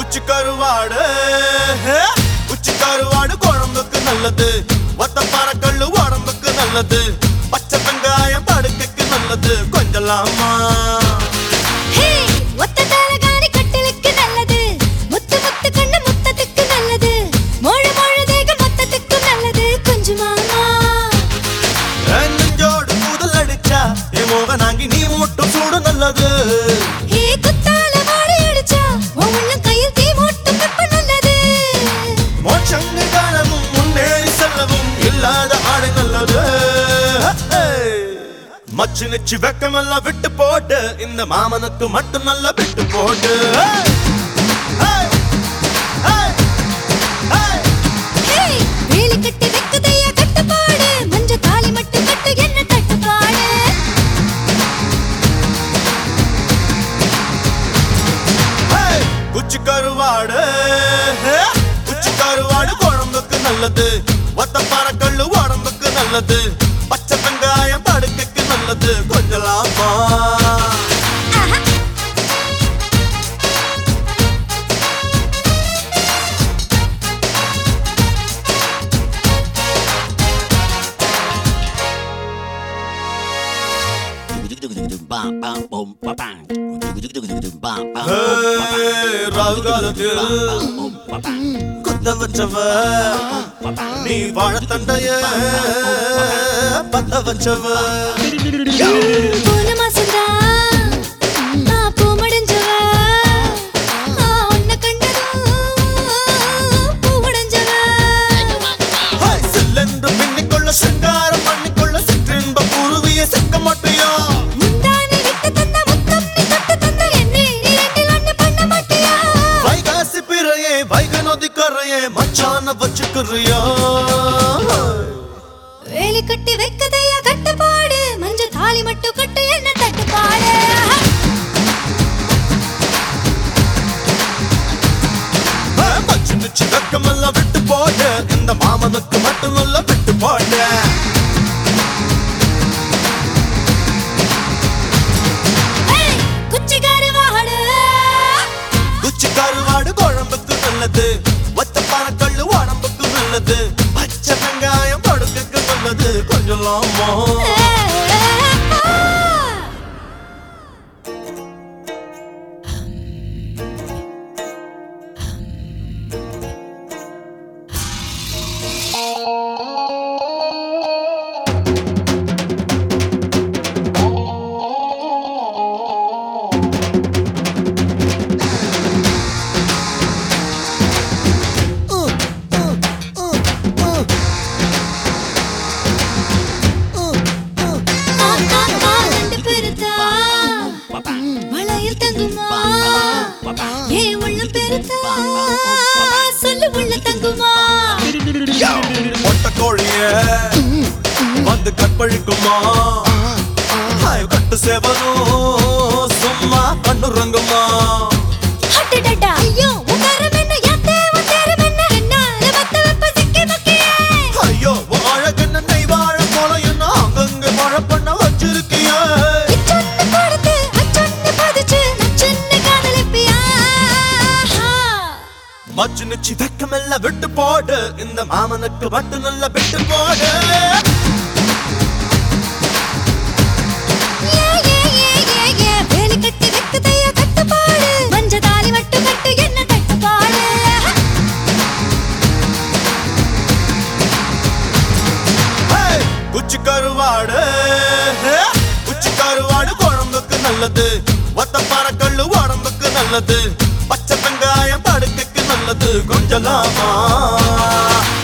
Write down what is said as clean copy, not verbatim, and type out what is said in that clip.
குச்சி கருவாடு குச்சி கருவாடு குழம்புக்கு நல்லது, ஒத்த பறக்கல்லு உடம்புக்கு நல்லது, பச்சை வெங்காயம் படுக்கைக்கு நல்லது. கொஞ்சலாமா ஒத்த தலகாணி கட்டிலுக்கு நல்லது, முத்து முத்து கண்ணு முத்தத்துக்கு நல்லது, மொழு மொழு தேகம் மொத்தத்துக்கு நல்லது. கொஞ்சமாமா நெஞ்சோடு கூதல் அடிச்சா என் மோகனாங்கி நீ மூட்டும் சூடு நல்லது. குத்தால வாடி அடிச்சா உள்ள கையில் தீ மூட்டும் வெப்ப நல்லது. மோட்சங்கு காலமும் முன்னேறி செல்லவும் இல்லாத ஆடை நல்லது. மச்சு நிச்சு வெக்கமெல்லாம் விட்டு போட்டு இந்த மாமனுக்கு மட்டும் நல்லா விட்டு போட்டு. வேலி கட்டி வைக்குதையா கட்டுப்பாடு, மஞ்ச தாலி மட்டும் கட்டு என்ன தட்டுப்பாடு. குச்சி கருவாடு குச்சி கருவாடு குழம்புக்கு நல்லது, ஒத்த பறக்கல்லு உடம்புக்கு நல்லது, பச்சை வெங்காயம் படுக்கைக்கு நல்லது. கொஞ்சலாமா ராகுகாலத்தில் குத்த வச்சவ நீ வாழத்தண்டைய பத்த வச்சவ. போன மாசம்தான் நான் பூ முடிஞ்சவ, உன்னை கண்டதும் பூ உடைஞ்சவ. சில்லென்று பின்னிக்கொள்ள சிங்காரம் பண்ணிக்கொள்ள சிற்றின்ப குருவிய சிக்க மாட்டியா. முந்தானை விட்டு தந்த முத்தம் நீ தொட்டு தந்த என்னை இரண்டில் ஒண்ணு பண்ண மாட்டியா. வைகாசி பிறையே வைக நதி கரையே மச்சான வச்சுக்கிறியா. வேலி கட்டி வைக்கதையா கட்டுப்பாடு, மஞ்ச தாலி மட்டும் கட்டு என்ன தட்டுப்பாடு. மச்சு நிச்சு வெக்கமெல்லாம் விட்டு போட்டு இந்த மாமனுக்கு மட்டும் நல்லா விட்டு போட்டு. குச்சி கருவாடு குச்சி கருவாடு குழம்புக்கு நல்லது, ஒத்த பறக்கல்லு உடம்புக்கு நல்லது, பச்சை வெங்காயம் படுக்கைக்கு நல்லது. கொஞ்சலாமா வளையல் தங்குமா ஏ உள்ள பெருத்தா சொல்லு உள்ள தங்குமா. ஒட்ட கோழிய வந்து கற்பழிக்குமா, கட்டு சேவனும் சும்மா கண்ணுறங்குமா. அடடடா ஐயோ உங்கரம் என்ன யாத்தே உத்தரம் என்ன என்னால வத்த வெப்ப சிக்கி மக்கியே. ஐயோ அழகன்னு நெய் வாழ போல என்ன அங்கங்க மழை பண்ண வச்சிருக்கிய. இச்சொன்னு கொடுத்து அச்சொன்னு பதிச்சு நச்சொன்னு காதலிப்பியா. மச்சு நிச்சு வெக்கமெல்லாம் விட்டு போடு இந்த மாமனுக்கு மட்டும் நல்லா விட்டு போடு. வேலி கட்டி வைக்குதையா கட்டுப்பாடு, மஞ்ச தாலி மட்டும் கட்டு என்ன தட்டுப்பாடு. குச்சி கருவாடு குச்சி கருவாடு குழம்புக்கு நல்லது, ஒத்த பறக்கல்லு உடம்புக்கு நல்லது, பச்சை வெங்காயம் படுக்கைக்கு நல்லது. கொஞ்சலாமா